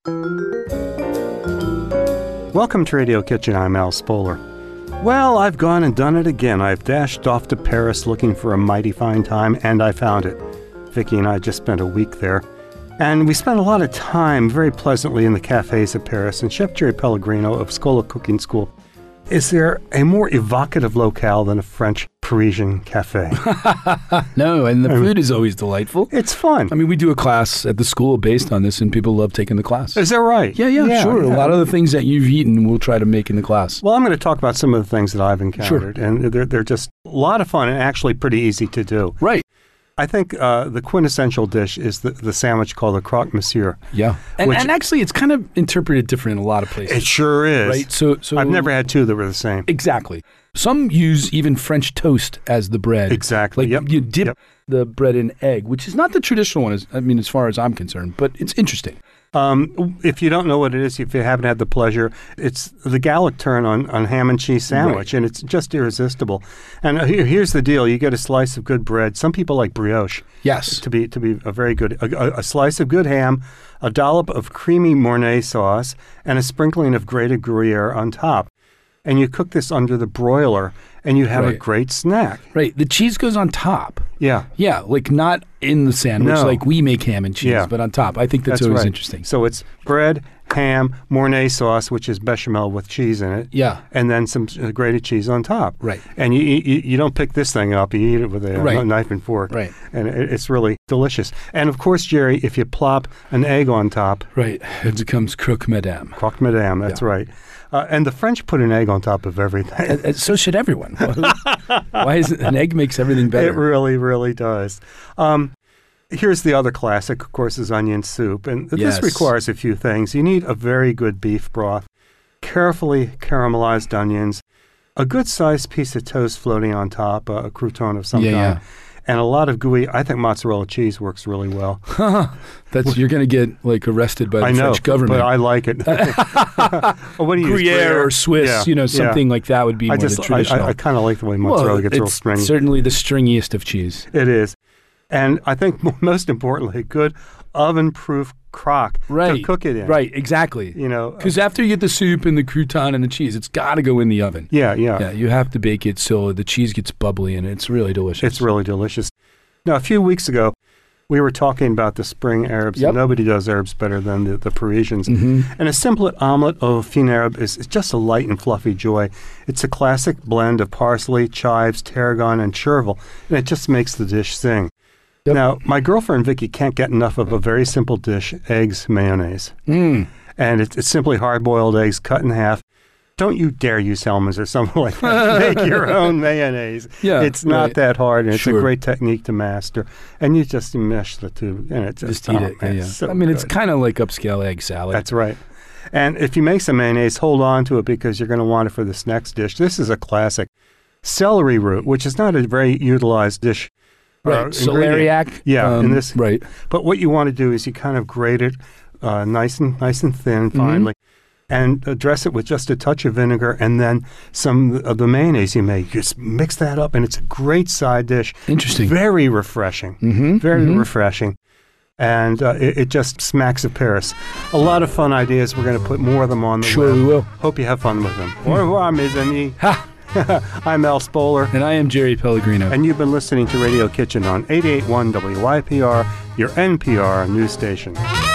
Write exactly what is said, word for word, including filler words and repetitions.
Welcome to Radio Kitchen. I'm Al Spoler. Well, I've gone and done it again. I've dashed off to Paris looking for a mighty fine time, and I found it. Vicki and I just spent a week there. And we spent a lot of time very pleasantly in the cafes of Paris. And Chef Jerry Pellegrino of Scola Cooking School, is there a more evocative locale than a French Parisian cafe? No, and the I mean, food is always delightful. It's fun. I mean, we do a class at the school based on this, and people love taking the class. Is that right? Yeah, yeah, yeah sure. Yeah. A lot of the things that you've eaten, we'll try to make in the class. Well, I'm going to talk about some of the things that I've encountered, Sure. and they're, they're just a lot of fun and actually pretty easy to do. Right. I think uh, the quintessential dish is the, the sandwich called the croque monsieur. Yeah. And, which, and actually, it's kind of interpreted different in a lot of places. It sure is. Right? So, so I've never had two that were the same. Exactly. Some use even French toast as the bread. Exactly. Like Yep. you dip Yep. the bread in egg, which is not the traditional one, as, I mean, as far as I'm concerned, but it's interesting. Um, if you don't know what it is, if you haven't had the pleasure, it's the Gallic turn on, on ham and cheese sandwich, Right. and it's just irresistible. And uh, here, here's the deal. You get a slice of good bread. Some people like brioche. Yes. To be to be a very good, a, a, a slice of good ham, a dollop of creamy Mornay sauce, and a sprinkling of grated Gruyere on top. And you cook this under the broiler, and you have a Right. great snack. Right. The cheese goes on top. Yeah. Yeah, like not in the sandwich No. like we make ham and cheese, Yeah. but on top. I think that's, That's always right. interesting. So it's bread, ham, Mornay sauce, which is bechamel with cheese in it. Yeah. And then some uh, grated cheese on top. Right. And you, you you don't pick this thing up. You eat it with a Right. knife and fork. Right. And it, it's really delicious. And of course, Jerry, if you plop an egg on top, Right. It becomes croque madame. croque madame, that's Yeah. right. Uh, and the French put an egg on top of everything. And, and so should everyone. Why is it an egg makes everything better? It really, really does. Um, here's the other classic, of course, is onion soup. And Yes. this requires a few things. You need a very good beef broth, carefully caramelized onions, a good-sized piece of toast floating on top, uh, a crouton of some Yeah, kind, yeah. and a lot of gooey. I think mozzarella cheese works really well. That's you're going to get like arrested by the I know, French government. but I like it. what do you use, Gruyere or Swiss, Yeah, you know, yeah. something like that would be I more just, the I, traditional. I, I kind of like the way mozzarella well, gets real it's stringy. certainly the stringiest of cheese. It is. And I think most importantly, good oven-proof crock Right. to cook it in. Right, exactly. You know. Because after you get the soup and the crouton and the cheese, it's got to go in the oven. Yeah, yeah. Yeah, you have to bake it so the cheese gets bubbly and it's really delicious. It's really delicious. Now, a few weeks ago, we were talking about the spring Arabs. Yep. And nobody does Arabs better than the, the Parisians. Mhm. And a simple omelet au fin Arab is, is just a light and fluffy joy. It's a classic blend of parsley, chives, tarragon, and chervil, and it just makes the dish sing. Yep. Now, my girlfriend Vicky can't get enough of a very simple dish, eggs, mayonnaise. Mm. And it's, it's simply hard-boiled eggs cut in half. Don't you dare use Hellmann's or something like that. Make your own mayonnaise. Yeah, It's not right. that hard, and it's Sure. a great technique to master. And you just mesh the two, and it's just, Just eat oh, it. man, Yeah, yeah. so I mean, it's good. kind of like upscale egg salad. That's right. And if you make some mayonnaise, hold on to it because you're going to want it for this next dish. This is a classic. Celery root, which is not a very utilized dish. right. uh, ingredient. Celeriac. Yeah, um, in this. Right. But what you want to do is you kind of grate it uh, nice and nice and thin, Mm-hmm. finely, and uh, dress it with just a touch of vinegar and then some of the mayonnaise you make. Just mix that up, and it's a great side dish. Interesting. Very refreshing. Mm-hmm. Very Mhm. refreshing. And uh, it, it just smacks of Paris. A lot of fun ideas. We're going to put more of them on the Sure web. we will. Hope you have fun with them. Au revoir, mes amis. Ha! I'm Al Spoler, And I am Jerry Pellegrino. and you've been listening to Radio Kitchen on eighty-eight point one W Y P R, your N P R news station.